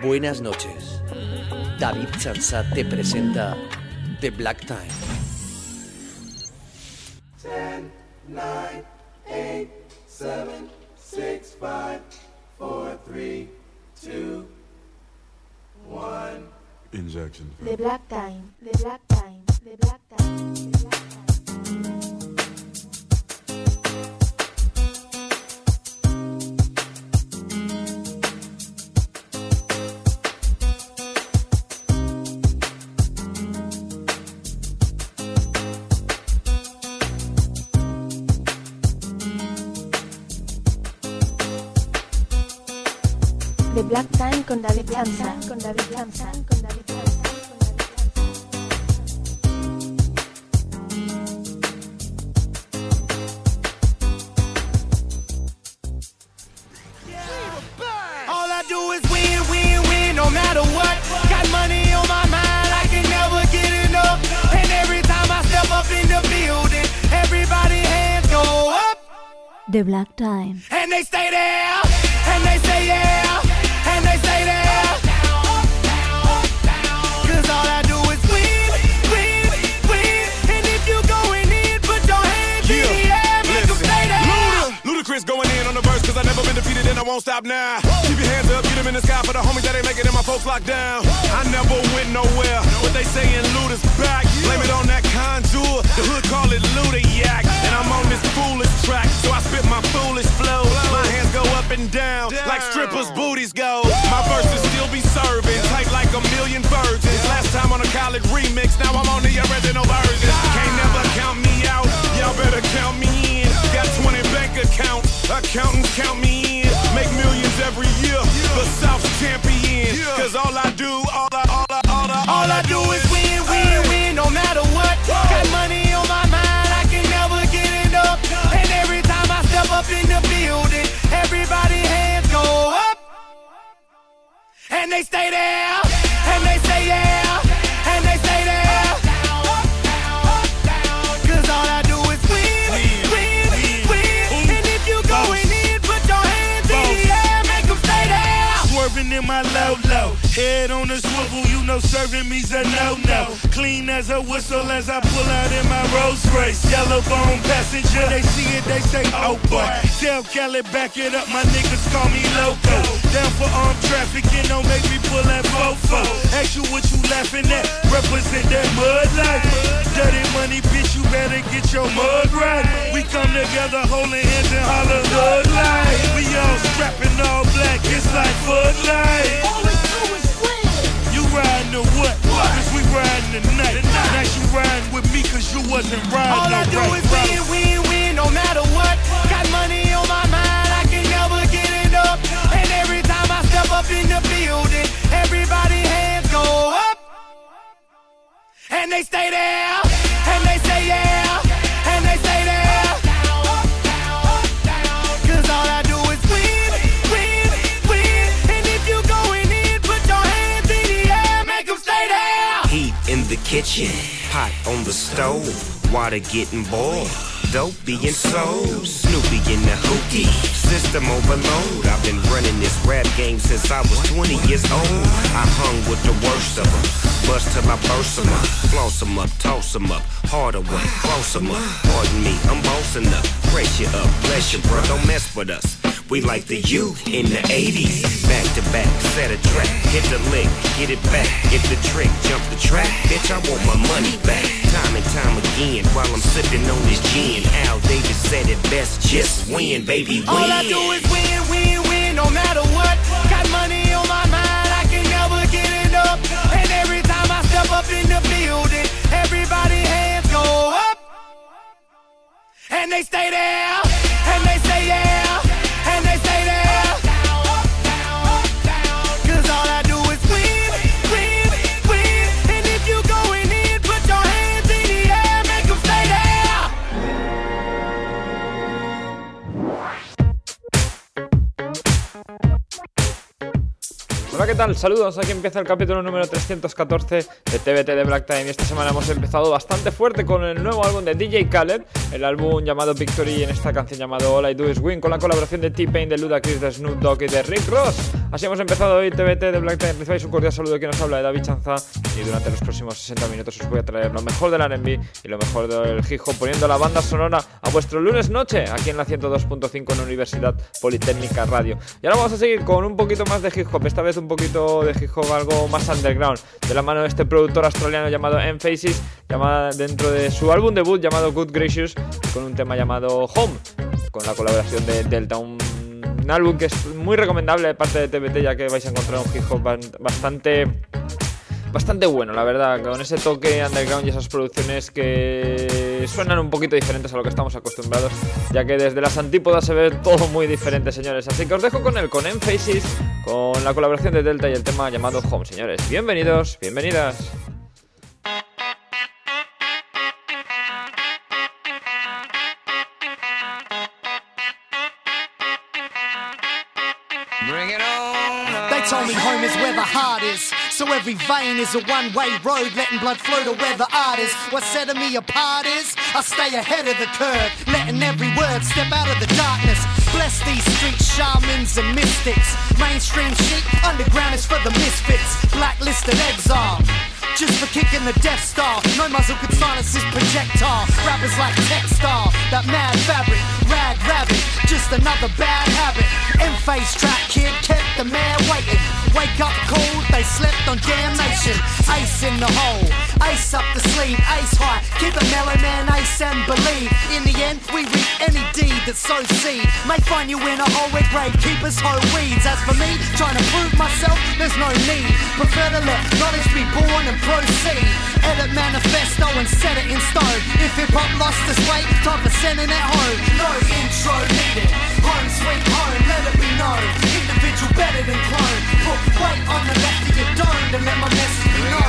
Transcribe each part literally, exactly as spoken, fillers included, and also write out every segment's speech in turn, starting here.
Buenas noches. David Chansat te presenta The Black Time. ten, nine, eight, seven, six, five, four, three, two, one. Injection. The Black Time, The Black Time, The Black Time, The Black Time. The Black Time con David Lanza, con David Lanza, con David Lanza. All I do is win, win, win, no matter what. Got money on my mind, I can never get enough. And every time I step up in the building, everybody hands go up. The Black Time. And they stay there, and they say yeah. And they say that, cause all I do is win, win, win. And if you going in, put your hands Yeah, in the air, make them listen. stay there. Luda, Ludacris going in on the verse, cause I never been defeated and I won't stop now. Keep your hands up, get them in the sky for the homies that ain't making it, my folks locked down. I never went nowhere, what they saying Luda's back. Blame it on that contour, the hood call it Luda Yak. And I'm on this foolish track, so I spit my foolish flow. My hands go up and down, like strippers' booties go. My verses still be serving, tight like a million virgins. Last time on a college remix, now I'm on the original version. Can't never count me out, y'all better count me in. Got twenty bank accounts, accountants count me in. Make millions every year, the South's champion. Cause all I do, all I, all I, all I, All I do is win, win, win, no matter what. Got money on my mind, I can never get enough. And every time I step up in the building, everybody hands go up. And they stay there, and they say yeah, and they say there. Cause all I do is win, win, win. And if you going in, put your hands in the air, make them stay there. Swerving in my low low, head on a swivel, you know serving me's a no-no. Clean as a whistle as I pull out in my Rolls Royce. Yellow bone passenger, they see it, they say, oh boy. Tell Cali, back it up, my niggas call me loco. Down for armed trafficking, don't make me pull that fofo. Ask you what you laughing at, represent that mud life. Dirty money, bitch, you better get your mud right. We come together holding hands and holler hood life. We all strapping all black, it's like Bud Light. All we do is win. You riding or what? Cause we riding tonight. Now you riding with me cause you wasn't riding. All I do right, is win, win, win, no matter what. Got money on my mind, I can never get enough. And every time I step up in the building, everybody hands go up. And they stay there, and they say yeah, and they say there. Cause all I do is win, win, win. And if you going in, put your hands in the air, make them stay there. Heat in the kitchen, pot on the stove, water getting boiled, dope being sold, Snoopy in the hookie, system overload. I've been running this rap game since I was twenty years old. I hung with the worst of them, bust till I burst them up, floss them up, toss them up, hard away, close them up. Pardon me, I'm bossing up, brace you up, bless you, bro, don't mess with us. We like the U in the eighties. Back to back, set a track, hit the lick, get it back, get the trick, jump the track. Bitch, I want my money back. Time and time again, while I'm sipping on this gin. Al Davis said it best, just win, baby, win. All I do is win, win, win, no matter what. Got money on my mind, I can never get enough. And every time I step up in the building, everybody hands go up. And they stay there, and they say yeah, and they say there. Cause all I do is win, win, win. And if you going in, put your hands in the air, make them stay there. Hola, ¿qué tal? Saludos, aquí empieza el capítulo número trescientos catorce de T B T de Black Time y esta semana hemos empezado bastante fuerte con el nuevo álbum de D J Khaled, el álbum llamado Victory y en esta canción llamado All I Do Is Win con la colaboración de T-Pain, de Ludacris, de Snoop Dogg y de Rick Ross. Así hemos empezado hoy T B T de Black Time. Recibáis un cordial saludo de quien nos habla, de David Chanza, y durante los próximos sesenta minutos os voy a traer lo mejor del R and B y lo mejor del hip hop, poniendo la banda sonora a vuestro lunes noche aquí en la ciento dos punto cinco en Universidad Politécnica Radio. Y ahora vamos a seguir con un poquito más de hip hop, esta vez un poquito de hip hop algo más underground, de la mano de este productor australiano llamado M-Faces, llamada dentro de su álbum debut llamado Good Gracious, con un tema llamado Home, con la colaboración de Delta, un, un álbum que es muy recomendable de parte de T B T, ya que vais a encontrar un hip hop bastante... bastante bueno, la verdad, con ese toque underground y esas producciones que suenan un poquito diferentes a lo que estamos acostumbrados, ya que desde las antípodas se ve todo muy diferente, señores. Así que os dejo con él, con M-Faces, con la colaboración de Delta y el tema llamado Home, señores. Bienvenidos, bienvenidas. Bring it on. They told me home is where the heart is, so every vein is a one-way road, letting blood flow to where the art is. What set me apart is I stay ahead of the curve, letting every word step out of the darkness. Bless these street shamans and mystics. Mainstream shit, underground is for the misfits. Blacklisted exile, just for kicking the Death Star. No muzzle could silence this projectile. Rappers like textile, that mad fabric. Rag rabbit, just another bad habit. M-Face track kid kept the man waiting. Wake up cold, they slept on damnation. Ace in the hole, ace up the sleeve, ace high. Keep it mellow man, ace and believe. In the end, we reap any deed that sows seed. May find you in a hole where gravekeepers hoe weeds. As for me, trying to prove myself, there's no need. Prefer to let knowledge be born and proceed. Edit manifesto and set it in stone. If hip-hop lost its way, time for sending it home. No intro needed, home sweet home, let it be known. Individual better than clone. Put weight on the left of your dome to let my message be known.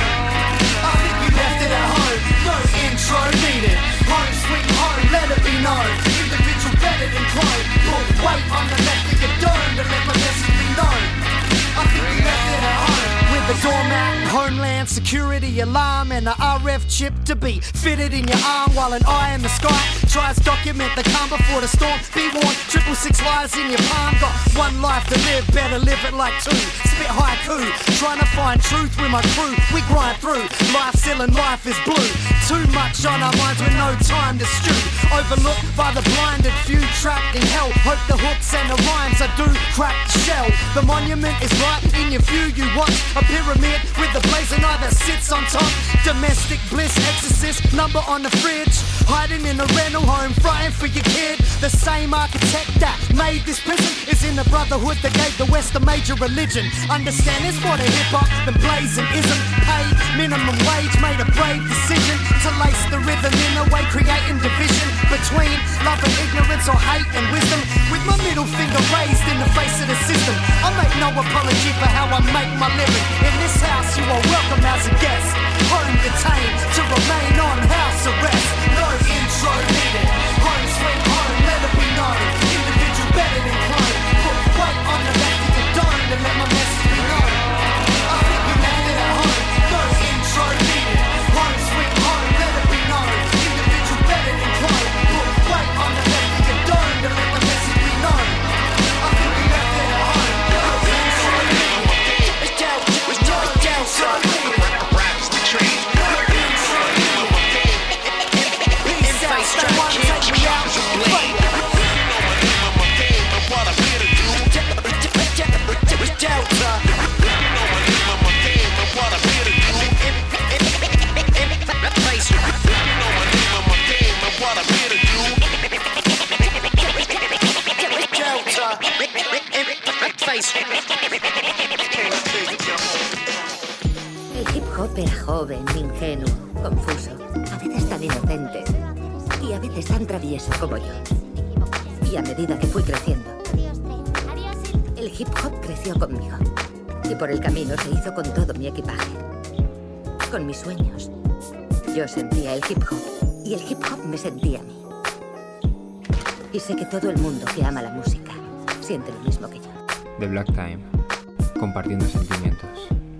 I think you left it at home. No intro needed, home sweet home, let it be known. Individual better than clone. Put weight on the left of your dome to let my message be known. I think you left it at home. With a doormat, homeland security alarm and an R F chip to be fitted in your arm, while an eye in the sky tries to document the calm before the storm. Be warned, triple six lies in your palm. Got one life to live, better live it like two. Spit haiku, trying to find truth with my crew. We grind through, life still and life is blue. Too much on our minds with no time to stew. Overlooked by the blinded few trapped in hell. Hope the hooks and the rhymes I do crack the shell. The monument is right in your view, you watch a pyramid with a blazing eye that sits on top. Domestic bliss, exorcist, number on the fridge. Hiding in a rental home, frying for your kid. The same architect that made this prison is in the brotherhood that gave the West a major religion. Understand this more than hip-hop than blazing isn't paid. Minimum wage made a brave decision to lace the rhythm in a way, creating division between love and ignorance, or hate and wisdom. With my middle finger raised in the face of the system, I make no apology for how I make my living. In this house you are welcome as a guest. Home detained to remain on house arrest. No intro needed, home sweet home, let it be known. Individual better than clone. Put weight on the left of your dome to let my message be known. I think you left it at home. No intro needed, home sweet home, let it be known. Individual better than clone. Put weight on the left of your dome to let the message be known. I think you left it at home. No intro needed. It's down, it's down, it's down, son. Raps the tree. No intro needed. Peace out, stay one, take me out. El hip hop era joven, ingenuo, confuso, a veces tan inocente y a veces tan travieso como yo. Y a medida que fui creciendo, el hip hop creció conmigo. Y por el camino se hizo con todo mi equipaje, con mis sueños. Yo sentía el hip hop y el hip hop me sentía a mí. Y sé que todo el mundo que ama la música siente lo mismo que yo. The Black Time. compartiendo sentimientos.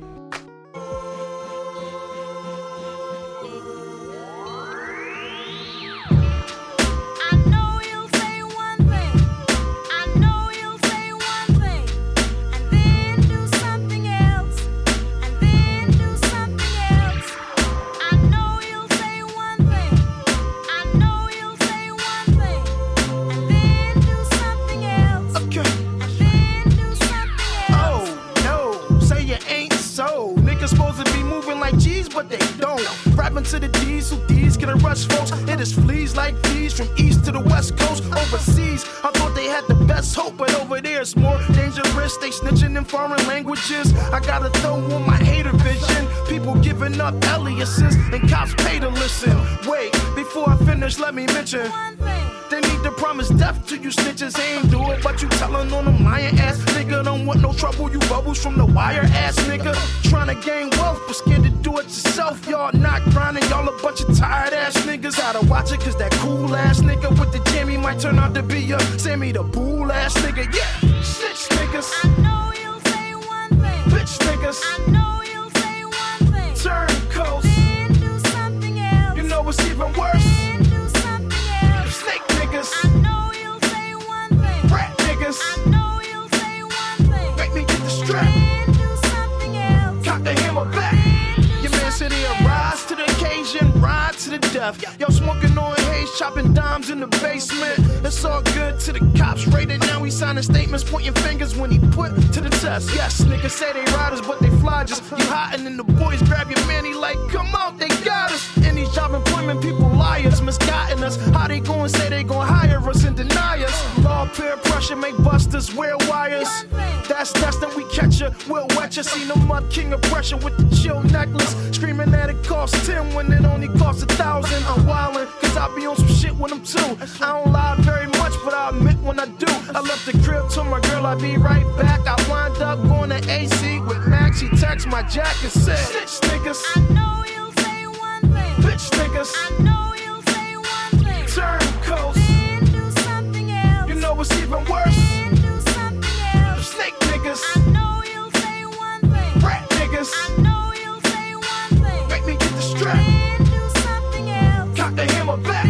To the D's, who D's gonna rush folks. It is fleas like fleas from east to the west coast. Overseas, I thought they had the best hope, but over there it's more dangerous. They snitching in foreign languages. I gotta throw on my hater vision. People giving up aliases and cops pay to listen. Wait, before I finish, let me mention they need to promise death to you snitches. They ain't do it, but you tellin' on them lying ass nigga. Don't want no trouble, you bubbles from the wire ass nigga. Trying to gain wealth, but scared to do it yourself. Y'all not grinding, y'all a bunch of tired ass niggas. Gotta watch it, cause that cool ass nigga with the jammy might turn out to be a Sammy the Bull ass nigga. Yeah, snitch niggas. I know you'll say one thing. Bitch niggas. I know you'll say one thing. Turncoats. Then do something else. You know what's even worse? Then do something else. Snake niggas. I know you'll say one thing. Rat niggas. I know you'll say one thing. Make me get the strap. Then do something else. Cock the hammer back. Your man said he'll rise to the occasion, ride to the death. Yo, smoking on haze, chopping dimes in the basement. It's all good to the cops raided. Now he signing statements, pointing fingers when he put to the test. Yes, niggas say they riders, but they fly just. You hottin' and the boys grab your man, he like, come out, they got us. In these job employment, people liars, misguiding us. How they gon' say they gon' hire us and deny us? Law, peer pressure, make busters wear wires. That's destined, we catch ya, we'll wet ya. Seen a mud king of pressure with the chill necklace. Screaming that it costs ten when it only costs a thousand. I'm wildin', cause I be on some shit when I'm two. I don't lie very much, but I admit when I do. I left the crib, told my girl I'd be right back. I wind up going to A C with Max. He text my jack and said, snitch niggas. I know you'll say one thing. Bitch niggas. I know you'll say one thing. Turncoats. Then do something else. You know what's even worse? Then do something else. Snake niggas. I know you'll say one thing. Rat niggas. I know you'll say one thing. Make me get the strap. Then do something else. Cock the hammer back.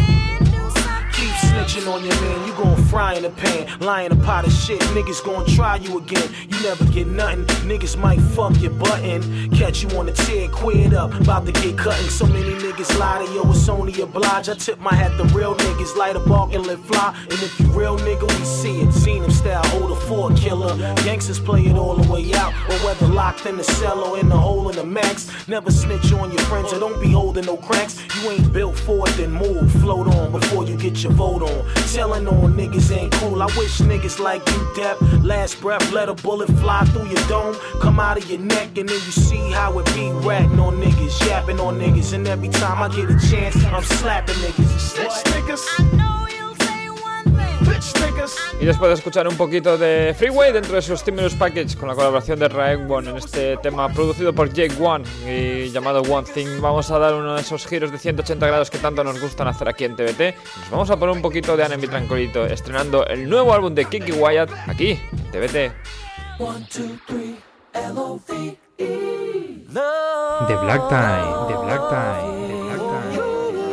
Keep snitching on your man, you gon' fry in the pan. Lying a pot of shit, niggas gon' try you again. You never get nothing, niggas might fuck your button. Catch you on the tear, quit up, about to get cutting. So many niggas lie to yo, it's only oblige. I tip my hat to real niggas, light a bark and let fly. And if you real nigga, we see it. Seen him style, hold a four killer. Gangsters play it all the way out, or whether locked in the cell or in the hole in the max. Never snitch on your friends, or don't be holding no cracks. You ain't built for it, then move, float on before you get your vote on. Telling on niggas ain't cool. I wish niggas like you deaf. Last breath, let a bullet fly through your dome, come out of your neck, and then you see how it be. Ratting on niggas, yapping on niggas, and every time I get a chance, I'm slapping niggas. Snitch niggas. I know you'll say one thing. Bitch niggas. Y después de escuchar un poquito de Freeway dentro de su Stimulus Package con la colaboración de Raekwon en este tema producido por Jake One y llamado One Thing, vamos a dar uno de esos giros de ciento ochenta grados que tanto nos gustan hacer aquí en T V T. Nos vamos a poner un poquito de Enemy Tranquilito estrenando el nuevo álbum de Keke Wyatt aquí en T V T. One, two, three, L O V E. The Black Time, The Black Time, The Black Time.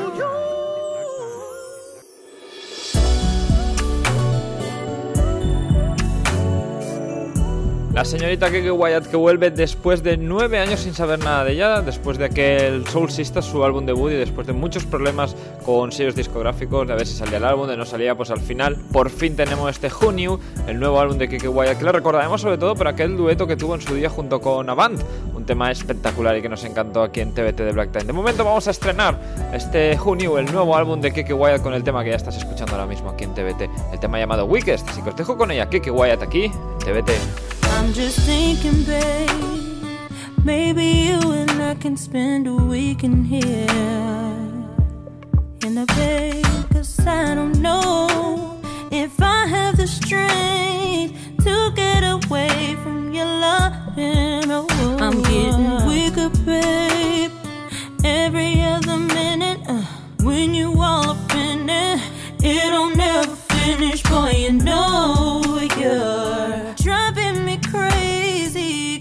La señorita Keke Wyatt, que vuelve después de nueve años sin saber nada de ella, después de que el Soul Sisters, su álbum debut, y después de muchos problemas con sellos discográficos, de a ver si salía el álbum, de no salía, pues al final, por fin tenemos este Who Knew, el nuevo álbum de Keke Wyatt, que lo recordaremos sobre todo por aquel dueto que tuvo en su día junto con Avant, un tema espectacular y que nos encantó aquí en T V T de Black Time. De momento vamos a estrenar este Who Knew, el nuevo álbum de Keke Wyatt, con el tema que ya estás escuchando ahora mismo aquí en T V T, el tema llamado Weakest, así que os dejo con ella, Keke Wyatt, aquí en T V T. I'm just thinking, babe, maybe you and I can spend a week in here in a bed, 'cause I don't know if I have the strength to get away from your loving. Oh, I'm getting weaker, babe, every other minute. Uh, when you all up in it, it don't never finish, boy, you know you're driving me crazy.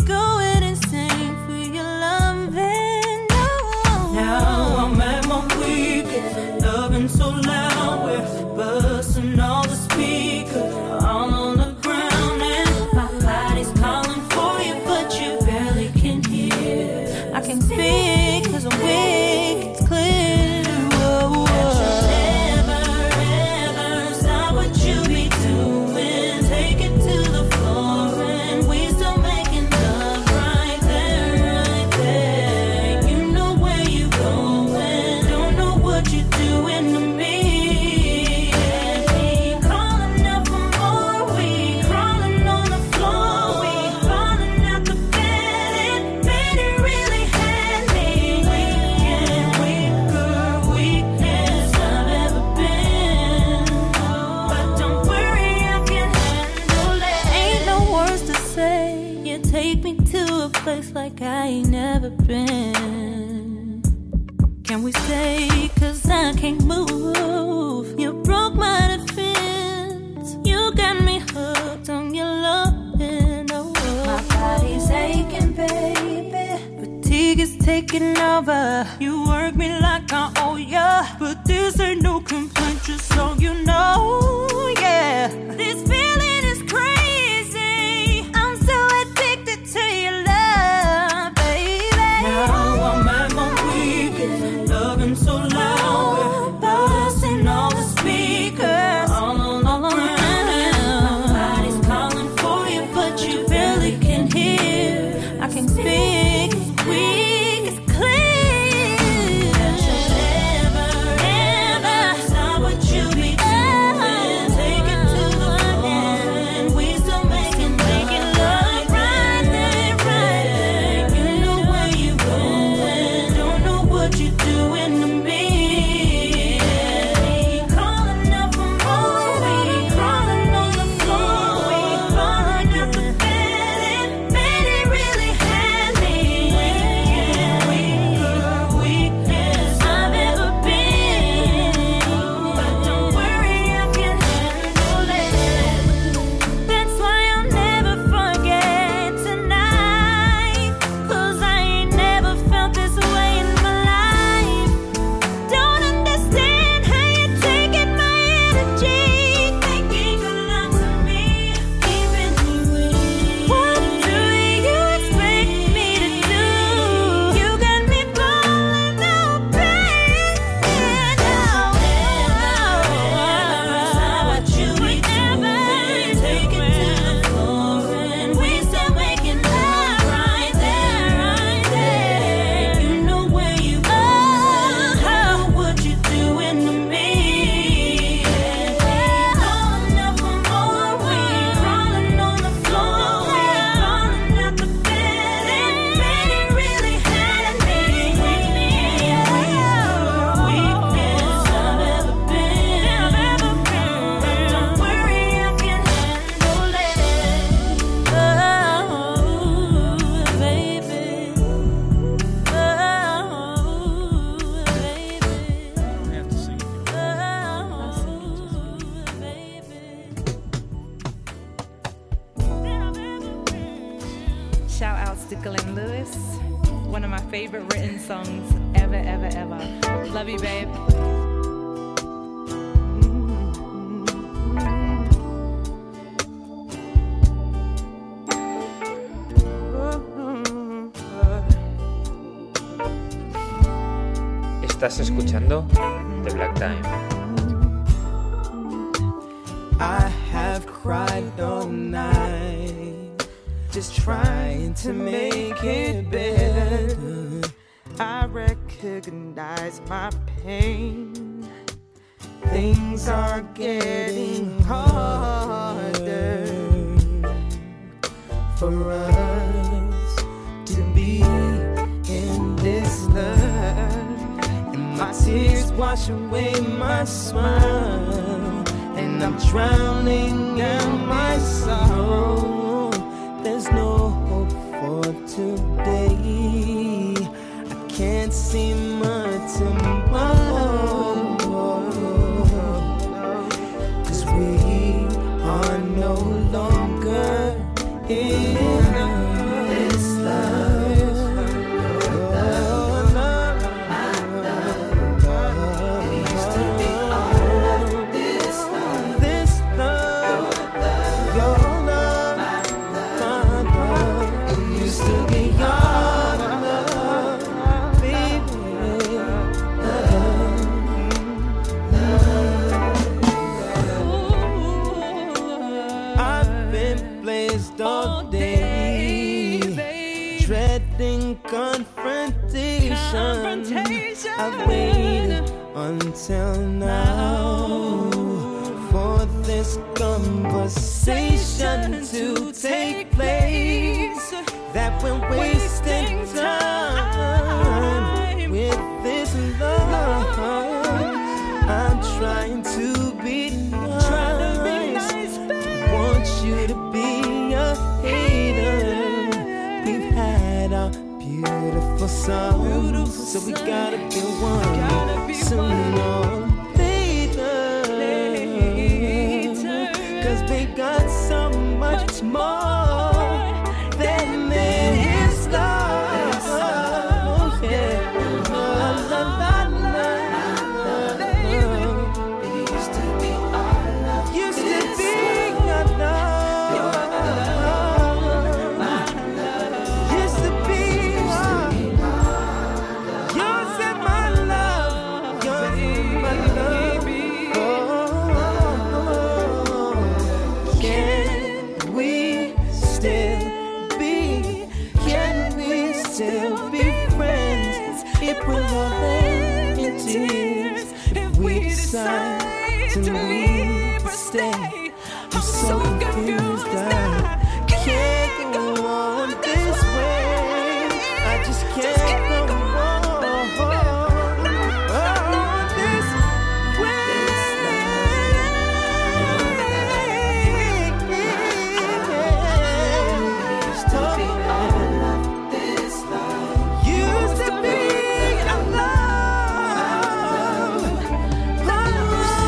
ain't never been. Can we stay? Cause I can't move. You broke my defense. You got me hooked on your loving. Oh, my body's aching, baby. Fatigue is taking over. You work me like I owe ya, but this ain't no complaint, just so you know, yeah. This feeling is crazy. I'm so addicted to your love, baby. Now I'm at my weakest, loving so loud, busting all the speakers, all on the ground. My body's calling for you, but you barely can hear. I can speak, it's weak, it's clear. That you'll never, ever stop what you be doing. Take it to the floor, and we still making, making love right there, right there. You know where you going, don't know what you're doing to me. Calling up for more, we crawling on the floor, we falling out the bed, and bed it really had me. Weaker, weakest I've ever been, but don't worry, I can handle it. That's why I'll never forget tonight, cause I ain't never felt this way in my life. Don't understand how you're taking my energy, thinking a lot to me, keeping me weak. What do you expect me to do? You got me falling out, baby. Now, what you be doing? Take it to the floor, and we still making love right there, right there. You know where you are, what you doing to me. Calling up for more, we crawling on the floor, we falling out the bed, and bed it really had me. Weakest I've ever been, but don't worry, I can handle it. Oh, baby. Oh, Shout outs to Glenn Lewis, one of my favorite written songs ever, ever, ever. Love you, babe. Estás escuchando The Black Time. I have cried all night, just trying to make it better. I recognize my pain. Things are getting harder for us to be in this love. And my tears wash away my smile, and I'm drowning in my sorrow. There's no hope for today. I can't see my tomorrow, 'cause we are no longer in this love. Confrontation. I've waited until now for this conversation to take place. That we're wasting time with this love. I'm trying to be nice. Want you to be a hater. We've had our beauty beautiful song. So we gotta be one sooner, later. Cause we got so much more than this love. Oh, yeah. Love, love, love, love. It used to be our love. Used to be our love. Used to be our yours and my love. Yours and my love. Oh, can we still be? Can we still be friends? It will all end in tears if we decide to leave or stay. I'm so confused. I can't go on this way. I just can't go on this used to be our love. Love,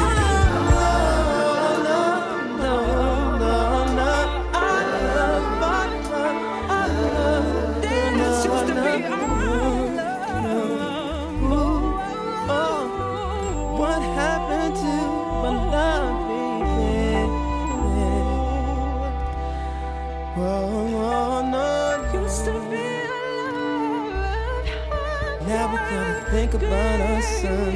love, love, love, love, our love, our love, our love. This used to be our love. Ooh, oh, what happened to my love, baby? Oh, no, used to be our love. Now we gotta think about our son.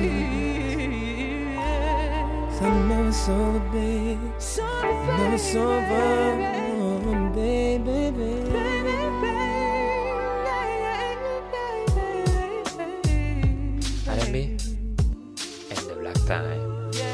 Son, never saw the baby. Never saw the baby, baby. R and B en The Black Time.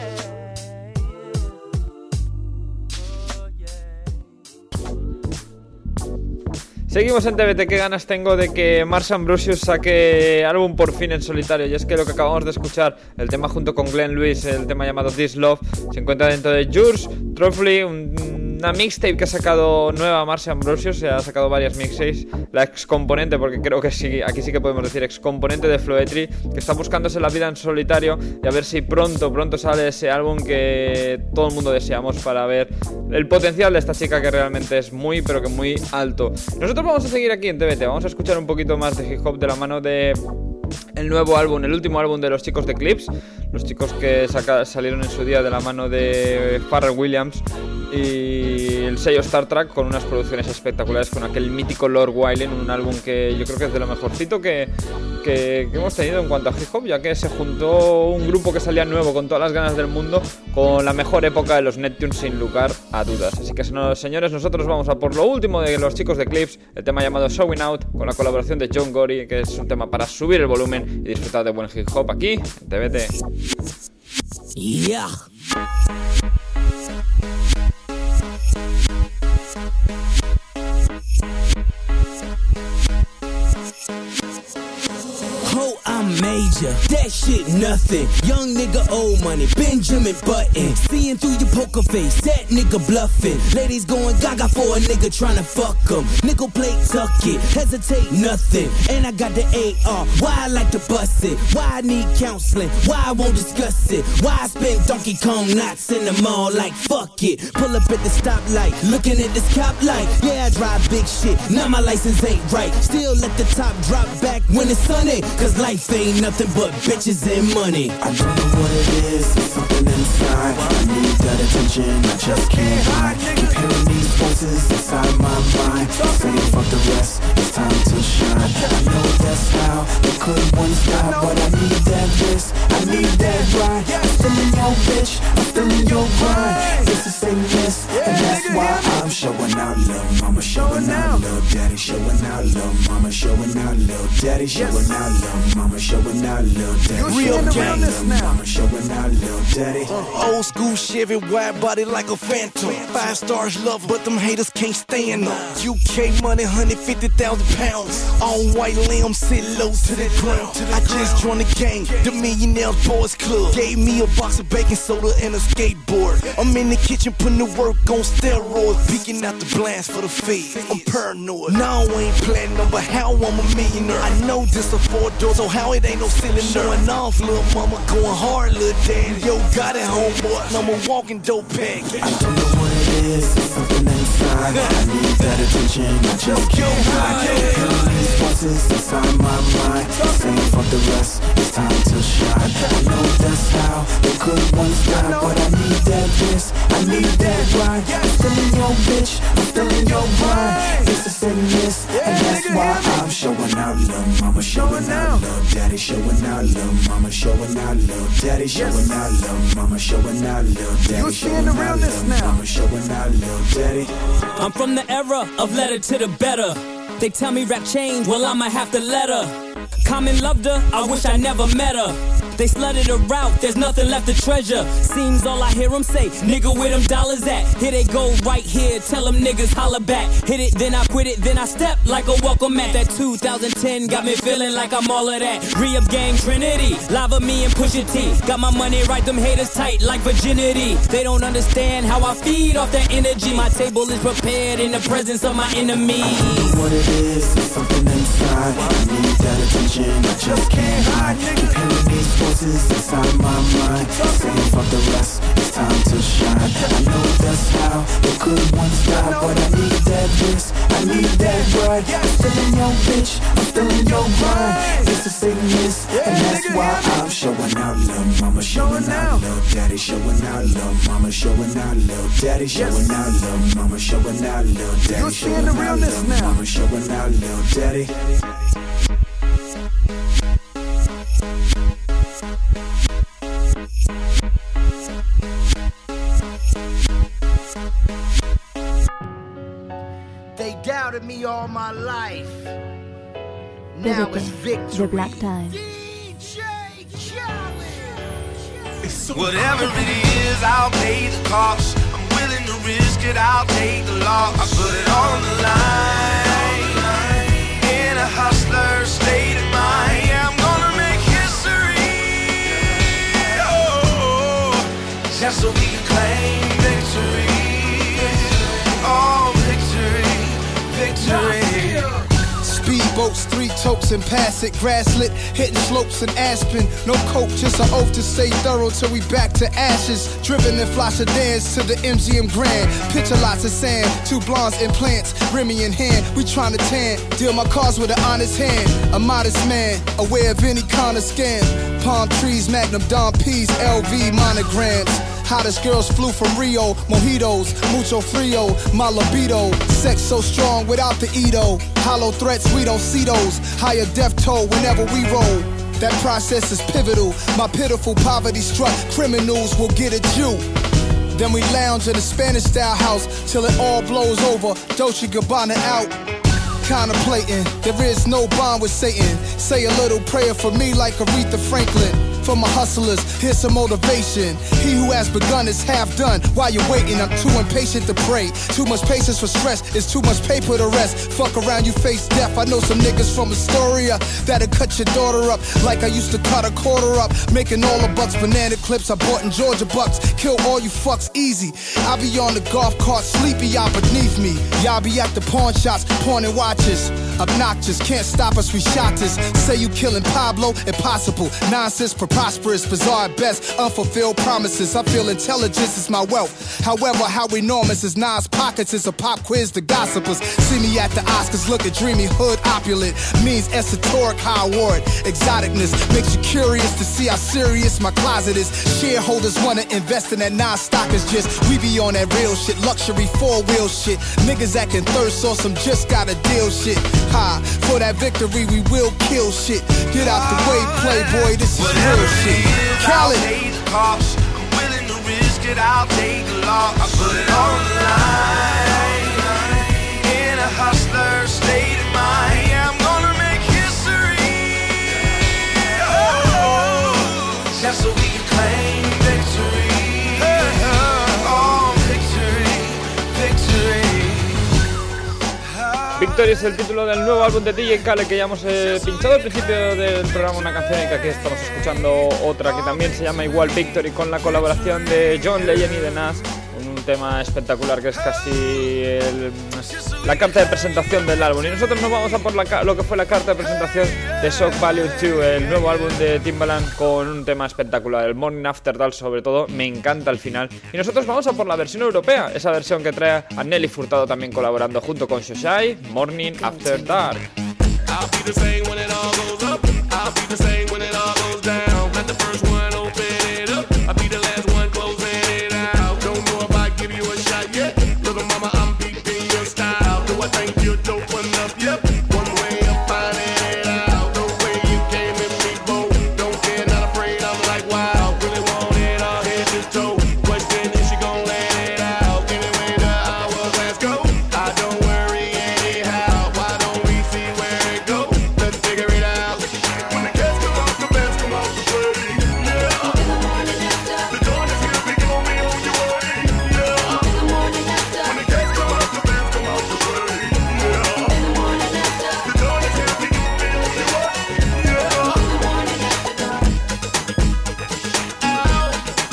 Seguimos en T V T. Qué ganas tengo de que Marsha Ambrosius saque álbum por fin en solitario. Y es que lo que acabamos de escuchar, el tema junto con Glenn Lewis, el tema llamado This Love, se encuentra dentro de Yours Truthfully, un, una mixtape que ha sacado nueva Marsha Ambrosius. Se ha sacado varias mixtapes. La ex componente, porque creo que sí, aquí sí que podemos decir ex componente de Floetry, que está buscándose la vida en solitario, y a ver si pronto, pronto sale ese álbum que todo el mundo deseamos para ver el potencial de esta chica, que realmente es muy, pero que muy alto. Nosotros vamos a seguir aquí en T V T, vamos a escuchar un poquito más de hip hop de la mano de el nuevo álbum, el último álbum de los chicos de Clips, los chicos que saca, salieron en su día de la mano de Pharrell Williams y el sello Star Trek, con unas producciones espectaculares, con aquel mítico Lord Wailing, un álbum que yo creo que es de lo mejorcito que, que, que hemos tenido en cuanto a hip hop, ya que se juntó un grupo que salía nuevo con todas las ganas del mundo, con la mejor época de los Neptunes sin lugar a dudas. Así que señores, nosotros vamos a por lo último de los chicos de Clips, el tema llamado Showing Out, con la colaboración de John Gory, que es un tema para subir el volumen y disfrutar de buen hip hop aquí en T V T. Yeah. Oh, I'm major. That shit nothing. Young nigga, old money. Benjamin Button. Seeing through your poker face. That nigga bluffing. Ladies going gaga for a nigga trying to fuck them. Nickel plate, tuck it. Hesitate, nothing. And I got the A R. Why I like to bust it. Why I need counseling. Why I won't discuss it. Why I spend Donkey Kong nights in the mall like fuck it. Pull up at the stoplight. Looking at this cop light. Yeah, I drive big shit. Now my license ain't right. Still let the top drop back when it's sunny. Cause life ain't nothing but bitches and money. I don't know what it is, it's something inside. I need that attention, I just can't hide. Keep hearing these voices inside my mind, saying fuck the rest, it's time to shine. I know that's how they couldn't one stop, but I need that wrist, I need that ride. I'm feeling your bitch, I'm feeling your grind. This is a miss, and that's why I'm showing out, little mama, showing out, little daddy, showing out, little mama, showing out, little daddy, showing out, little mama, showing out, little daddy. Real gang, little mama, showing out, little daddy. Uh, old school Chevy, wide body like a phantom. Five stars love, but them haters can't stand them. U K money, one hundred fifty thousand pounds. All white lamb, sit low to the ground. I just joined the gang, the Millionaires Boys Club. Gave me a box of baking soda and a skateboard. I'm in the kitchen putting the work on steroids, Peeking out the blast for the feds. I'm paranoid. No, I ain't platinum, but how I'm a millionaire. I know this a four door, so how it ain't no ceiling. Showing off, little mama, going hard, little daddy. Yo, got it, homeboy. I'm a walking dope package. I don't know what it is, it's something inside. I need that attention, I just can't hide. Killing these voices inside my mind, saying fuck the rest, it's time to shine. I know that's how the good ones die, but I need that this, I need that ride. I'm feeling your bitch, I'm feeling your ride. This is in this, and that's why I'm showing out, little mama, showing out, little daddy, showing out, little mama, showing out, little daddy, showing out, little mama, showing out, little daddy, showing out, little mama, showing out, little daddy. I'm from the era of letter to the better. They tell me rap changed, well I'ma have to let her. Common loved her, I wish I never met her. They slutted her out, there's nothing left to treasure. Seems all I hear them say, nigga where them dollars at? Here they go right here, tell them niggas holla back. Hit it, then I quit it, then I step like a welcome mat. That two thousand ten got me feeling like I'm all of that. Re-up gang Trinity, lava me and Pusha T. Got my money right, them haters tight like virginity. They don't understand how I feed off that energy. My table is prepared in the presence of my enemies. I don't know what it is, it's something inside. I need that attention, I just can't hide. Keep hearing these voices inside my mind, saying fuck the rest, it's time to shine. I know that's how the good ones die, but I need that this, I need that ride. I'm feeling your bitch, I'm feeling your ride. This is sickness, and that's why I'm showing out, little mama, showing out, little daddy, showing out, little mama, showing out, little daddy, showing out, little mama, showing out, little daddy, showing out, little mama, showing out, little daddy. They doubted me all my life. Now it's victory. The Black Time. Whatever it is, I'll pay the cost. I'm willing to risk it, I'll take the loss. I put it on the line. In a hustler's state of mind, yeah, I'm gonna make history. Oh, just so we can claim victory. Oh, victory, victory. Speedboats, three totes and pass it, grass lit, hitting slopes and Aspen. No coke, just an oath to stay thorough till we back to ashes. Driven in fly sedans to the M G M Grand. Picture lots of sand, two blondes in plants, Remy in hand. We tryna tan, deal my cars with an honest hand. A modest man, aware of any kind of scam. Palm trees, Magnum Dom P's, L V monograms. Hottest girls flew from Rio, mojitos, mucho frio, my libido. Sex so strong without the Edo. Hollow threats, we don't see those. Higher death toll whenever we roll. That process is pivotal. My pitiful poverty struck criminals will get at you. Then we lounge in a Spanish style house till it all blows over. Dolce Gabbana out. Contemplating, there is no bond with Satan. Say a little prayer for me like Aretha Franklin. For my hustlers, here's some motivation. He who has begun is half done. While you're waiting, I'm too impatient to pray. Too much patience for stress, it's too much paper to rest. Fuck around, you face death. I know some niggas from Astoria that'll cut your daughter up like I used to cut a quarter up. Making all the bucks, banana clips I bought in Georgia bucks. Kill all you fucks easy. I be on the golf cart, sleepy, y'all beneath me. Y'all be at the pawn shops, pawning watches. Obnoxious, can't stop us, we shot this. Say you killing Pablo, impossible. Nonsense, preposterous, bizarre at best. Unfulfilled promises, I feel intelligence is my wealth. However, how enormous is Nas' pockets is a pop quiz to gossipers. See me at the Oscars, looking dreamy, hood opulent. Means esoteric, high award. Exoticness makes you curious to see how serious my closet is. Shareholders wanna invest in that non-stock is just. We be on that real shit, luxury four-wheel shit. Niggas acting thirst or some just got a deal shit. Ha, for that victory we will kill shit. Get out the way, playboy, this is Whatever real shit. I'll pay the cost. I'm willing to risk it, I'll take the loss. I put it on the line. In a hustler's state of mind, yeah, I'm gonna make history. Oh, just so we can claim victory. Oh, victory, victory. Victory es el título del nuevo álbum de D J Khaled que ya hemos eh, pinchado al principio del programa, una canción y que aquí estamos escuchando otra que también se llama igual Victory, con la colaboración de John Legend y de Nas, un tema espectacular que es casi el, la carta de presentación del álbum. Y nosotros nos vamos a por la, lo que fue la carta de presentación de Shock Value dos, el nuevo álbum de Timbaland, con un tema espectacular, el Morning After Dark sobre todo, me encanta el final. Y nosotros vamos a por la versión europea, esa versión que trae a Nelly Furtado también colaborando junto con Shoshai, Morning After Dark. I'll be the same when it all goes up. I'll be the same when it all goes down. Let the first one open it up. I'll be the last one closing it out. Don't know if I give you a shot yet. Little mama, I'm peeping your style. Do I think you're dope enough? Yep. One way of finding it out. The way you came in me, bold. Don't care, not afraid. I'm like, wow. Really want it all head to toe. Question is she gon' let it out? Anyway, the hourglass go. I don't worry anyhow. Why don't we see where it goes? Let's figure it out. When the cats come out, the bands come out to play. Yeah. In the morning after. The dawn is here, we gon' be on your way. Yeah. In the morning after. When the cats come out, the bands come out to play. Yeah. In the morning after. The dawn is here, we gon' be on your way. Yeah. In the morning after. Ow.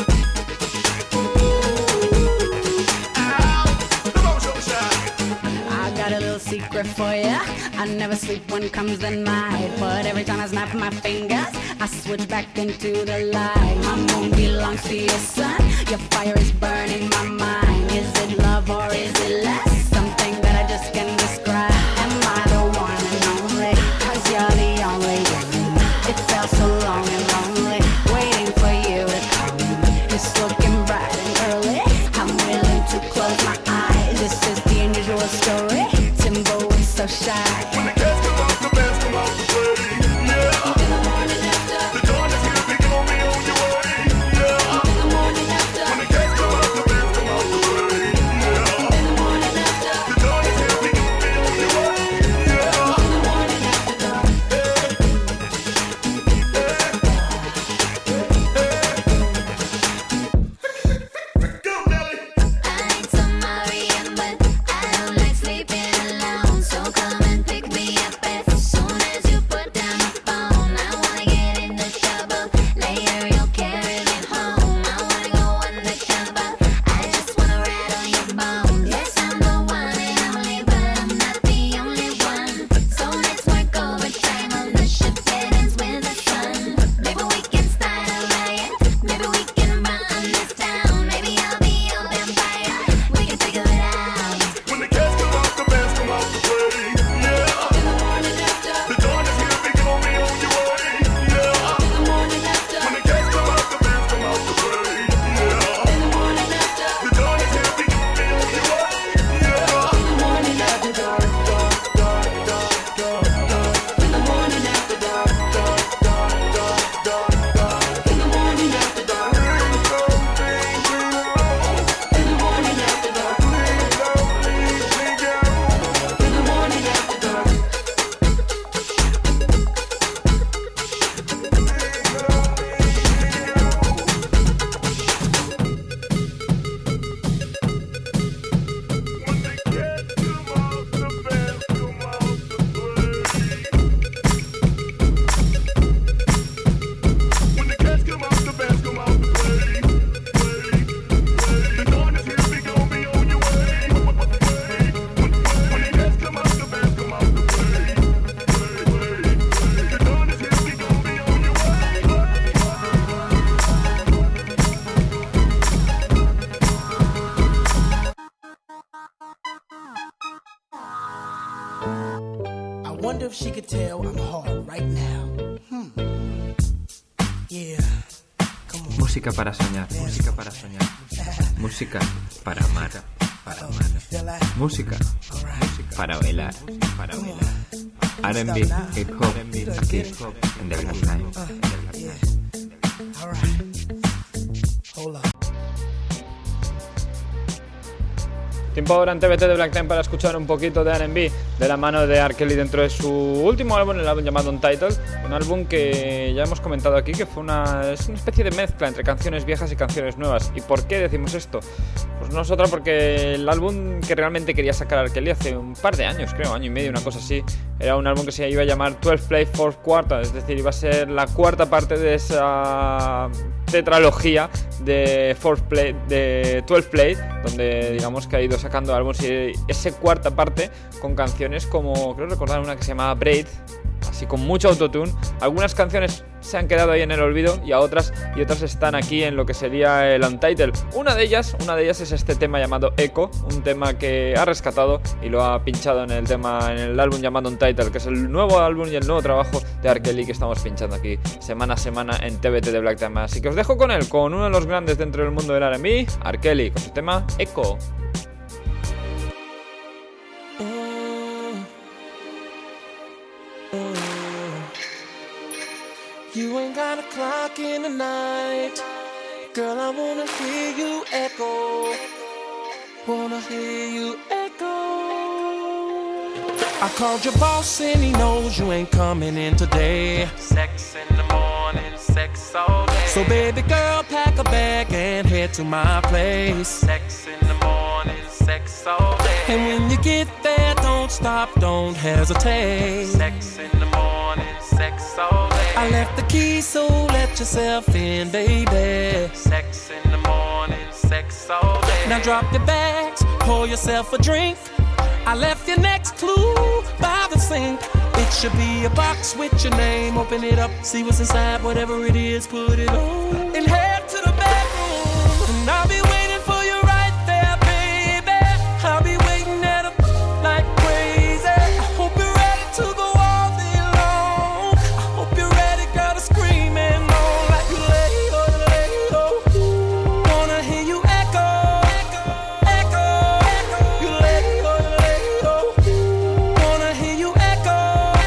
Ow. Come on, show shot. I got a little secret for ya. I never sleep when comes the night, but every time I snap my fingers, I switch back into the light. My moon belongs to your sun. Your fire is burning my mind. Is it love or is it less? Something that I just can't describe. Am I the one and only? 'Cause you're the only one. It felt so long and lonely, waiting for you to come. It's looking bright and early. I'm willing to close my eyes. This is the unusual story. Timbo is so shy. When the cats come out, the bands come out to play. Yeah. In the morning after. The dawn is here, we gon' be on your way. Yeah. In the morning after. When the cats come out, the bands come out to play. Yeah. In the morning after. The dawn is here, we gon' be on your way. Yeah. In the morning after. Go, Nelly. I ain't Samarian, but I don't like sleeping alone. So come and pick me up as soon as you put down the phone. I wanna get in the shower, later you'll carry me home. I wanna go undercover, I just wanna ride on your bones. Yes, I'm the one and only, but I'm not the only one. So let's work overtime on the ship that ends with the sun. Maybe we can start a riot, maybe we can run this town. Maybe I'll be your vampire, we can figure it out. When the cats come out, the bands come out to play. Yeah. In the morning after. The dawn is here, we gon' be on your way. Yeah. In the morning after. When the cats come out, the bands come out to play. Yeah. In the morning after. The dawn is here, we gon' be on your way. Yeah. In the morning after dark, dark, dark, dark, dark, dark. In the morning after dark, dark, dark, dark, dark, dark. In the morning after dark. In the morning after dark. In the morning after dark. When the cats come out, the bands come out to play. The dawn is here, we gon' be on your way. When the cats come out, the bands come out to play. The dawn is here, we gon' be on your I wonder if she could tell I'm hard right now. Hmm. Yeah. Música para soñar, música para soñar. Música para amar, para amar. Música, música para bailar, para bailar. R and B, hip hop, aquí en The Black Time. Alright. Hold up. Tiempo ahora en T V T de Black Time para escuchar un poquito de R and B de la mano de R. Kelly dentro de su último álbum, el álbum llamado Untitled, un álbum que ya hemos comentado aquí que fue una, es una especie de mezcla entre canciones viejas y canciones nuevas. ¿Y por qué decimos esto? Pues no es otra porque el álbum que realmente quería sacar R. Kelly hace un par de años, creo, año y medio, una cosa así, era un álbum que se iba a llamar twelve Play Fourth Quarter, es decir, iba a ser la cuarta parte de esa tetralogía de fourth play, de twelve play, donde digamos que ha ido sacando álbumes, y esa cuarta parte con canciones como, creo recordar una que se llamaba Braid, así con mucho autotune. Algunas canciones se han quedado ahí en el olvido y a otras y otras están aquí en lo que sería el Untitled. Una de ellas, una de ellas es este tema llamado Echo, un tema que ha rescatado y lo ha pinchado en el tema en el álbum llamado Untitled, que es el nuevo álbum y el nuevo trabajo de R. Kelly que estamos pinchando aquí semana a semana en T V T de Black Time. Así que os dejo con él, con uno de los grandes dentro del mundo del R and B, R. Kelly, con su tema Echo. You ain't got a clock in the night. Girl, I wanna hear you echo. Wanna hear you echo. I called your boss and he knows you ain't coming in today. Sex in the morning, sex all day. So baby girl, pack a bag and head to my place. Sex in the morning, sex all day. And when you get there, don't stop, don't hesitate. Sex in the morning, sex all day. I left the key, so let yourself in, baby. Sex in the morning, sex all day. Now drop your bags, pour yourself a drink. I left your next clue by the sink. It should be a box with your name. Open it up, see what's inside. Whatever it is, put it on and head to the bedroom. And I'll be waiting for you right there, baby. I'll be waiting at a like crazy. I hope you're ready to go all day long. I hope you're ready, girl, to scream and moan like you lay, oh, lay, oh. Wanna hear you echo, echo, echo. You lay, oh, lay, oh. Wanna hear you echo,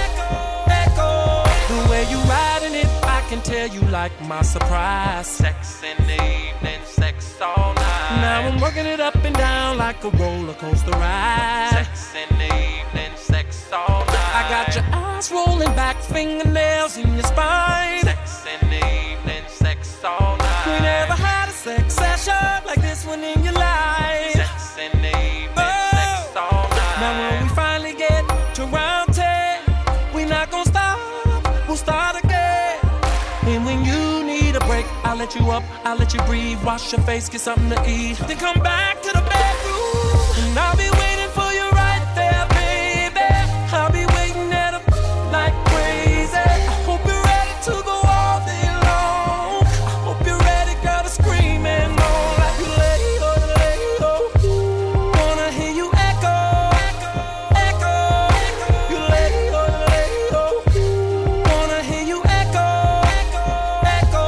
echo. The way you riding it, I can tell you like my surprise. Sex in the evening, sex all night. Now I'm working it up and down like a roller coaster ride. Sex in the evening, sex all night. I got your eyes rolling back, fingernails in your spine. Sex in the evening, sex all night. We never had a sex session like this one in your life. Sex in the evening, oh. Sex all night. Now when we finally get to round ten, we not gonna stop, we'll start again. And when you need a break, I'll let you up, I'll let you breathe. Wash your face, get something to eat. Then come back to the bedroom, and I'll be waiting for you right there, baby. I'll be waiting at a like crazy. I hope you're ready to go all day long. I hope you're ready, girl, to scream and moan like you lay, oh, lay, oh. Wanna hear you echo, echo, echo. You lay, oh, lay, oh. Wanna hear you echo, echo,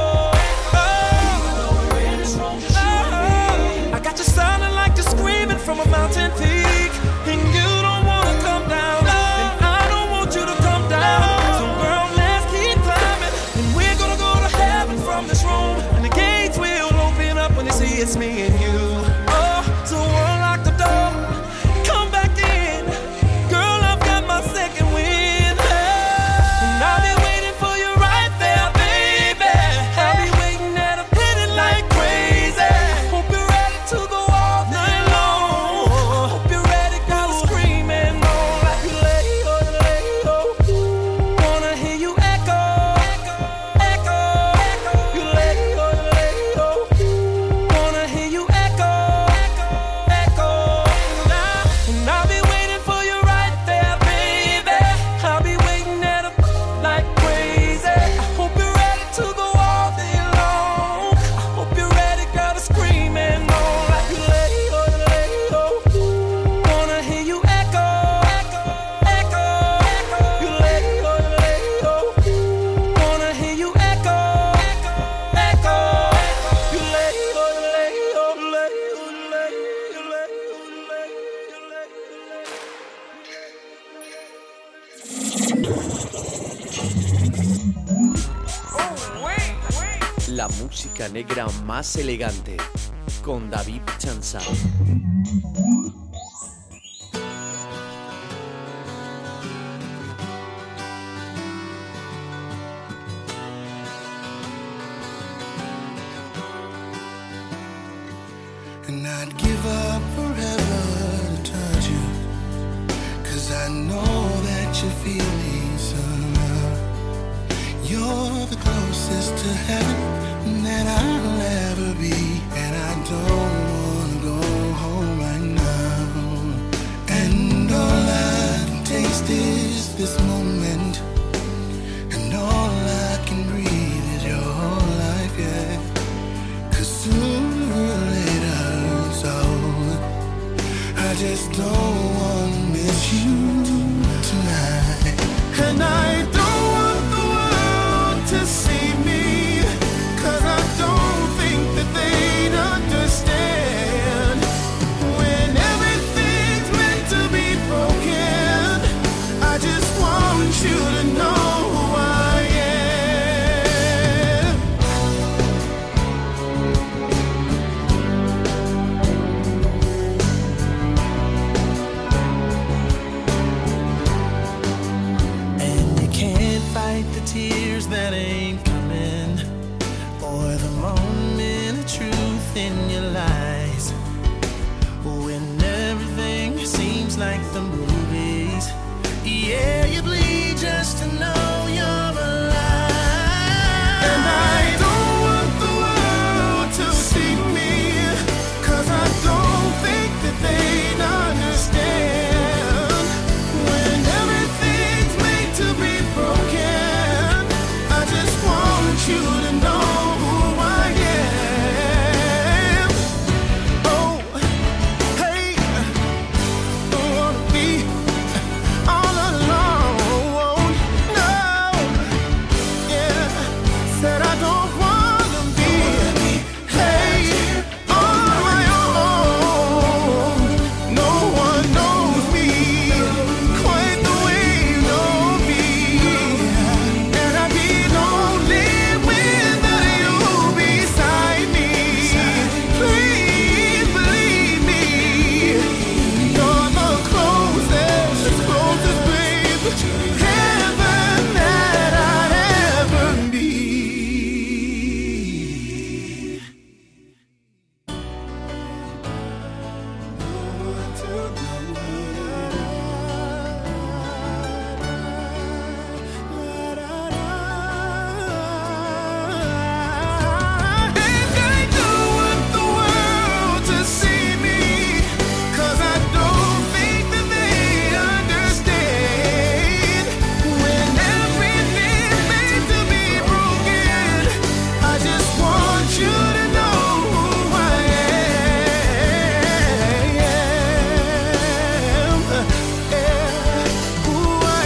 oh. Oh. I got you sounding like you're screaming from a mountain peak, and you don't wanna come down, and I don't want you to come down. So girl, let's keep climbing, and we're gonna go to heaven from this room, and the gates will open up when they see it's me and you. Oh, so unlock the door, come back in, girl, I've got my second wind, and I'll be waiting for you right there, baby. I'll be waiting at a hit like crazy. Hope you're ready to go all night long. Hope you're ready, girl, to scream and moan like you lay, oh, lay, oh. Wanna hear you echo, echo, echo. You lay, oh, lay, oh. Wanna hear you echo, echo, now. And I'll be waiting for you right there, baby. I'll be waiting at a like crazy. I hope you're ready to go all day long. I hope you're ready, girl, to scream and moan like you lay, oh, lay, oh. Wanna hear you echo, echo, echo. You lay, oh, lay, oh. Wanna hear you echo, echo, echo. You lay, oh, lay, oh, lay, oh, lay, you lay, oh, lay, you lay, La música negra más elegante con David Chansa. And I'd give up forever to touch you, 'cause I know that you feel me somehow. You're the closest to heaven that I'll ever be, and I don't wanna go home right now. And all I can taste is this moment, and all I can breathe is your life, yeah. 'Cause sooner or later, so I just don't wanna miss you tonight. And I don't want the world to see me, 'cause I don't think that they'd understand. When everything's meant to be broken, I just want you to know who I am. And you can't fight the tears that ain't coming, or the moment of truth in your lies. When everything seems like the movies, yeah, you bleed just to know you're alive. And I don't want the world to see me, 'cause I don't think that they'd understand. When everything's made to be broken, I just want you to know who I am. Oh, hey, don't wanna be all alone. No, yeah, said I don't wanna be, hey, on my own. No one knows me quite the way you know me, and I'd be lonely without you beside me. Please believe me, you're the closest, closest, babe, to heaven that I'd ever need. And I don't want the world to see me, 'cause I don't think that they understand. When everything's made to be broken, I just want you to know who I am. Yeah, who I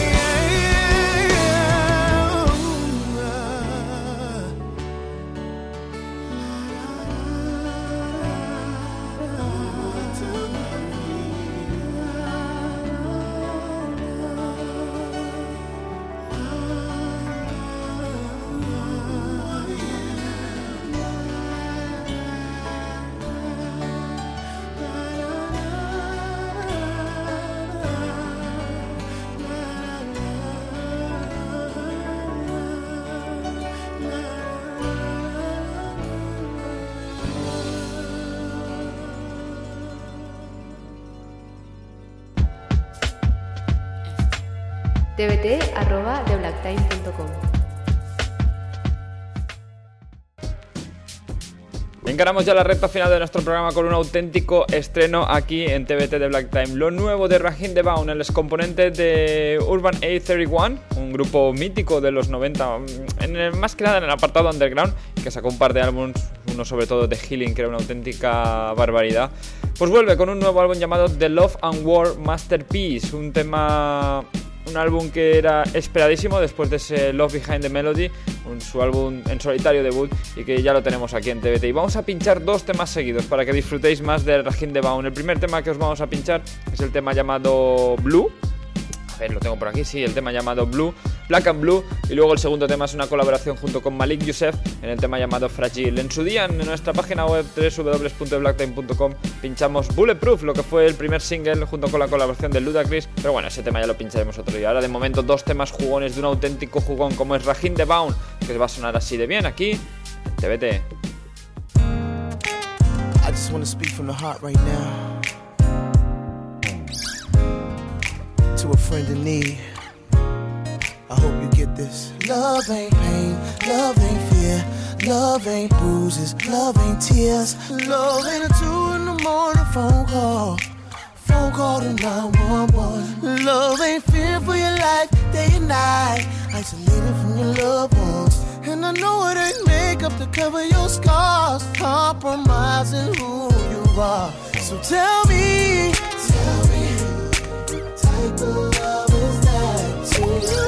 tbt arroba the black time punto com. Encaramos ya la recta final de nuestro programa con un auténtico estreno aquí en T B T de Black Time. Lo nuevo de Raheem DeVaughn, el excomponente de Urban A treinta y uno, un grupo mítico de los noventa, en el, más que nada en el apartado underground, que sacó un par de álbumes, uno sobre todo de Healing, que era una auténtica barbaridad. Pues vuelve con un nuevo álbum llamado The Love and War Masterpiece, un tema... Un álbum que era esperadísimo después de ese Love Behind the Melody, un, su álbum en solitario debut, y que ya lo tenemos aquí en T B T. Y vamos a pinchar dos temas seguidos para que disfrutéis más de Raheem DeVaughn. El primer tema que os vamos a pinchar es el tema llamado Blue. A ver, lo tengo por aquí, sí, el tema llamado Blue, Black and Blue. Y luego el segundo tema es una colaboración junto con Malik Youssef en el tema llamado Fragile. En su día, en nuestra página web doble u doble u doble u punto black time punto com pinchamos Bulletproof, lo que fue el primer single junto con la colaboración de Ludacris. Pero bueno, ese tema ya lo pincharemos otro día. Ahora de momento dos temas jugones de un auténtico jugón como es Raheem DeVaughn, que va a sonar así de bien aquí en T B T. I just wanna speak from the heart right now to a friend in need, I hope you get this. Love ain't pain, love ain't fear, love ain't bruises, love ain't tears. Love ain't a two in the morning phone call, phone call to nine one one. Love ain't fear for your life, day and night, isolated from your loved ones. And I know it ain't makeup to cover your scars, compromising who you are. So tell me, tell me, what type of love is that to you?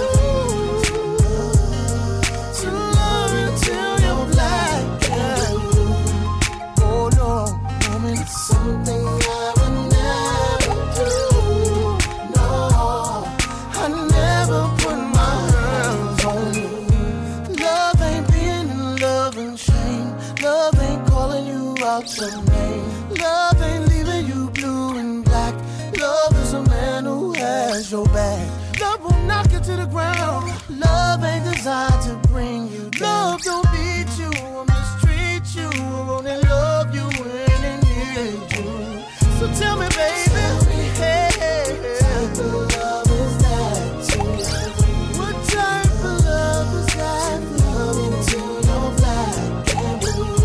To love until you're black and blue. Oh no, woman, it's something I would never do. No, I never put my hands on you. Love ain't being in love and shame. Love ain't calling you out your name. Love ain't leaving you blue and black. Love is a man who has your back. Love will knock you to the ground. Love ain't designed to bring you down. Love don't beat you or mistreat you, or only love you when it needs you. So tell me, baby, hey, hey, hey, what type of love is that to you? What type of love is that? Love until you're black and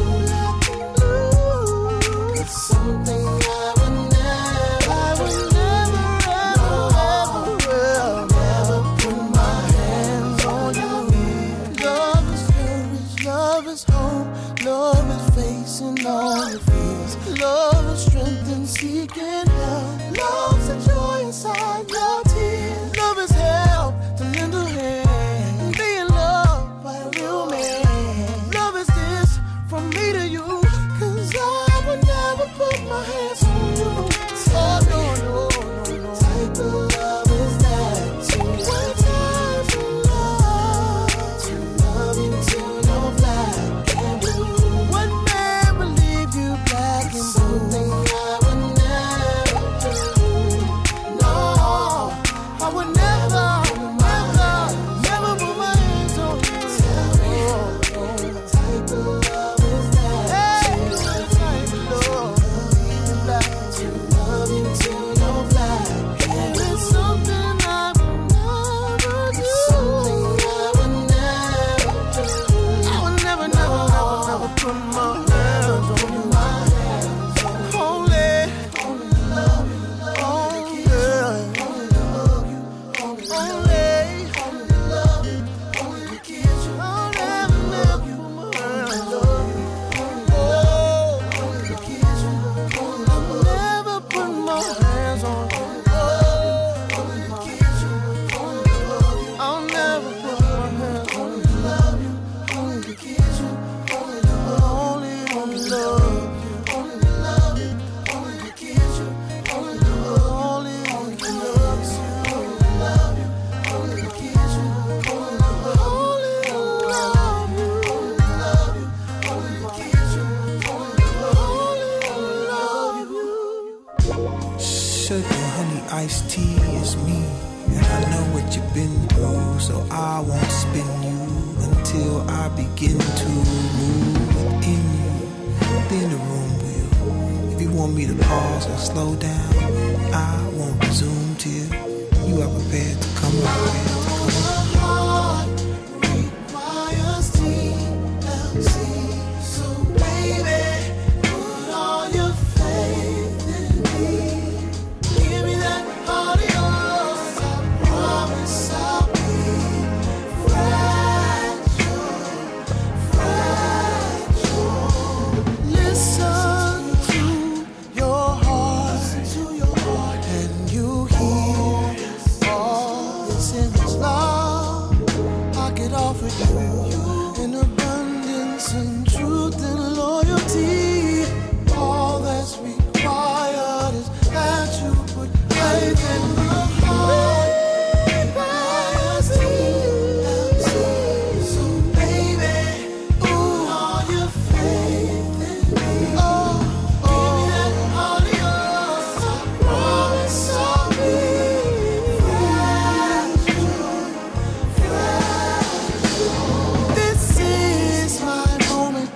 blue. It's something I would never, I would never, ever, ever, ever put my hands on you. Love is courage, love is hope, love is facing all your fears. Love is strength and seeking help. Love's a joy inside your tears. Love is help to lend a hand and being loved by a real man. Love is this from me to you, 'cause I would never put my hands on you. Oh no, no, no, no. What type of love is that to you? What type of love to love you till you're black and blue? What man will leave you black and blue? Something I would never do. No, I would never, never, never put my hands on you. Tell me, what type of love is that? Hey, what type of love? Leave you black to love you till you're black. And it's something I would never do. Something I would never do. I would never, never, never, never put my hands on you. My hands on you. Only, only love you, only only love you, only only love you, only to kiss you. I'll never, never put my hands on you. Oh, only to kiss you. I'll never put my hands on you. Oh, only to kiss you. Only love you. I'll never put my hands on you. Love you, only to kiss you. Only only only love you. Only love you, only to kiss you. Only only only love you. Only love you, only to kiss you. Only only love you. Only love you, only to kiss you. Only only love you. Sugar, honey, iced tea is me. And I know what you've been through, so I won't spin you until I begin to move within you. Be in the room with you. If you want me to pause or slow down, I won't resume till you are prepared to come prepared to come. Heart requires T L C. So baby, put all your faith in me. Give me that heart of yours. I promise I'll be fragile, fragile. Listen to your heart, to your heart, and you hear all this in this love I could offer you. In abundance and truth and loyalty, all that's required is that you put faith in my heart. Requires T L C. So baby, ooh, all your faith in me. Oh, oh, give me that heart of yours. I promise I'll be fragile, fragile. This is my moment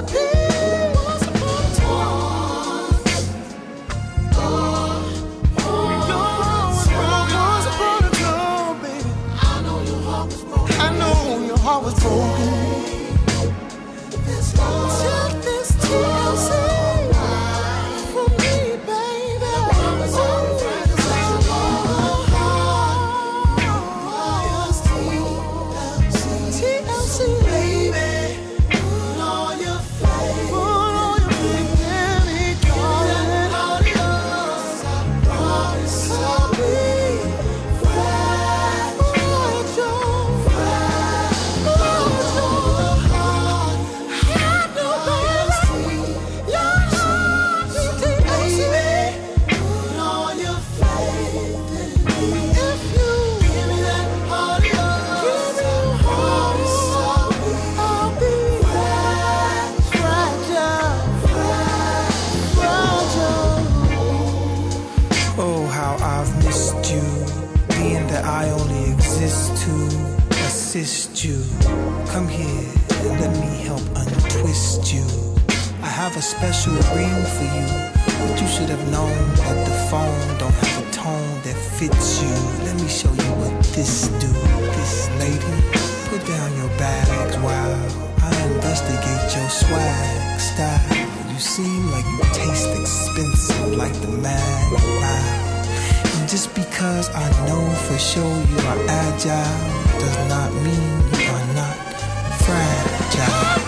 You come here and let me help untwist you. I have a special ring for you, but you should have known that the phone don't have a tone that fits you. Let me show you what this do. This lady, put down your bags while I investigate your swag style. You seem like you taste expensive, like the Mad Wow. And just because I know for sure you are agile does not mean you are not fragile.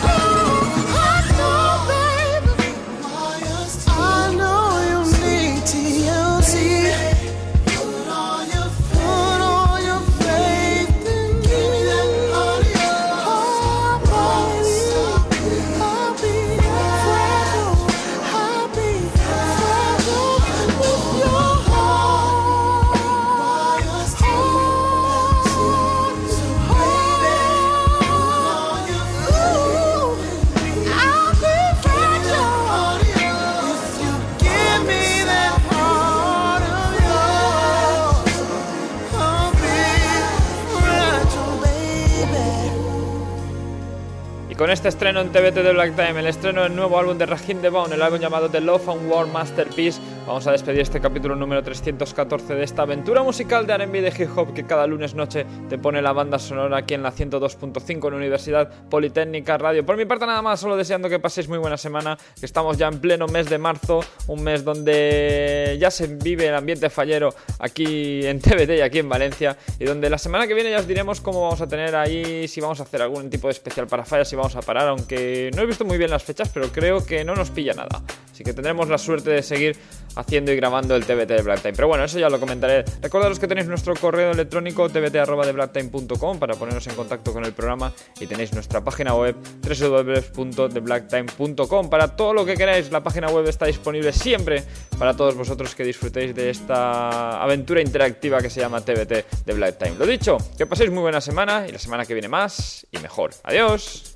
Con este estreno en T V T de Black Time, el estreno del nuevo álbum de Raheem DeVaughn, el álbum llamado The Love and War Masterpiece, vamos a despedir este capítulo número trescientos catorce de esta aventura musical de R and B de hip hop que cada lunes noche te pone la banda sonora aquí en la ciento dos punto cinco en Universidad Politécnica Radio. Por mi parte nada más, solo deseando que paséis muy buena semana, que estamos ya en pleno mes de marzo, un mes donde ya se vive el ambiente fallero aquí en T V T y aquí en Valencia, y donde la semana que viene ya os diremos cómo vamos a tener ahí, si vamos a hacer algún tipo de especial para fallas, si vamos a parar, aunque no he visto muy bien las fechas, pero creo que no nos pilla nada, así que tendremos la suerte de seguir haciendo y grabando el T V T de Black Time, pero bueno, eso ya lo comentaré. Recordaros que tenéis nuestro correo electrónico t v t arroba de black time punto com para poneros en contacto con el programa, y tenéis nuestra página web w w w punto the black time punto com para todo lo que queráis. La página web está disponible siempre para todos vosotros que disfrutéis de esta aventura interactiva que se llama T V T de Black Time. Lo dicho, que paséis muy buena semana, y la semana que viene más y mejor. Adiós.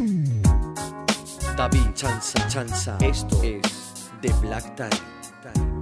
David Chanza, Chanza, esto es The Black Time.